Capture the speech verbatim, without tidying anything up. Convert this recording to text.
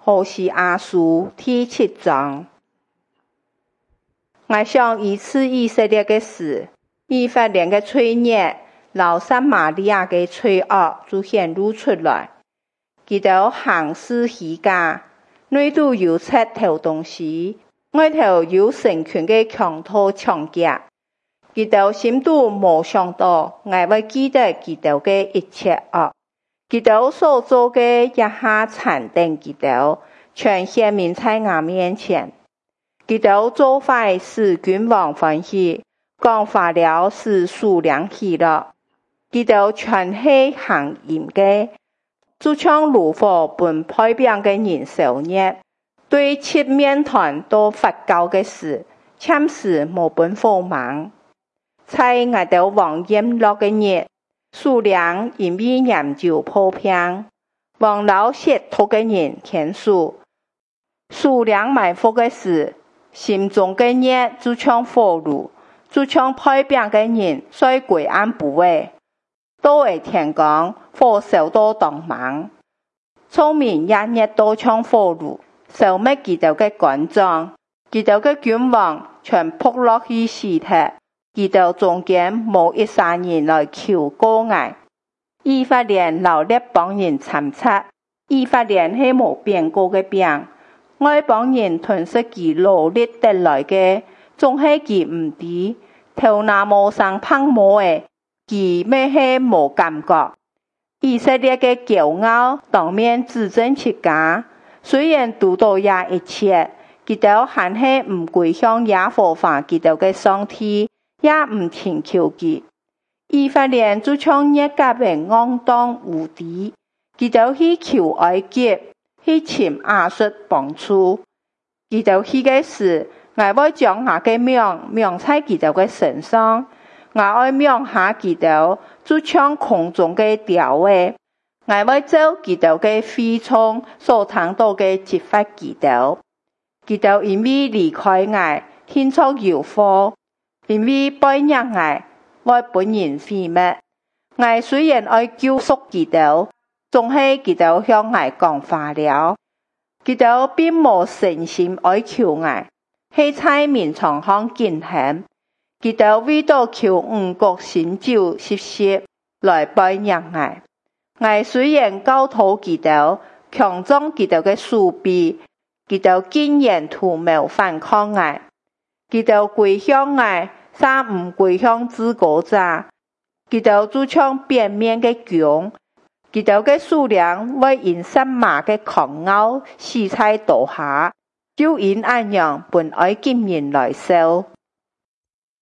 何西阿書第七章。我想以次以色列的事，以法蓮的罪孽，老撒瑪利亞的罪惡就顯露出來。佢哋行事虛假，內度有賊偷東西，外頭有成群的強盜搶劫。佢哋心度無想到，我會記得佢哋的一切惡。佢哋所做的一下殘定佢哋，全顯明在我面前。佢哋做壞使君王歡喜，講話了使屬靈喜樂。佢哋全係行淫的，就像爐火本派餅的人受熱，對切麵團都發酵的事，暫時無本火忙。在我哋王宴樂的日，屬靈因為飲酒破病，王老舌頭的人牽數，屬靈埋伏的事，心中的熱就像火爐，就像派餅的人在鬼暗不為，都會天光火燒到當晚，聰明也熱到像火爐，消滅佢哋嘅官長，佢哋嘅君王全撲落去死踢。佢哋中間無一三人來求告我。以法蓮老列邦人參差，以法蓮係無變過嘅餅，外邦人吞食佢努力得來嘅，總係佢唔知，頭那無上胖毛嘅，佢咩係無感覺。以色列嘅驕傲當面指證自家，雖然讀到也一切，佢哋還係唔歸向耶和華佢哋嘅上帝。也唔請求佢，以法蓮就像一甲的骯蕩無敵，佢就去求埃及，去尋亞述幫助，佢就去嘅事，我會將下嘅名名在佢哋嘅身上，我會名下佢哋，就像空中嘅鳥誒，我會照佢哋嘅飛蟲所聽到嘅擊發佢哋，佢哋因為離開我，獻出妖火。因為背逆我，我本人毀滅。我雖然愛救贖佢哋，總係佢哋向我講話了。佢哋並無誠心愛求我，係在面場上見恨。佢哋為到求五穀新酒食食來背逆我。我雖然教導佢哋，強壯佢哋嘅手臂，佢哋竟然圖謀反抗我。佢哋歸向我。三唔歸向自國者，佢哋就像表面嘅強，佢哋嘅數量會因什麼嘅狂傲死在刀下，就因安樣本愛今人來受。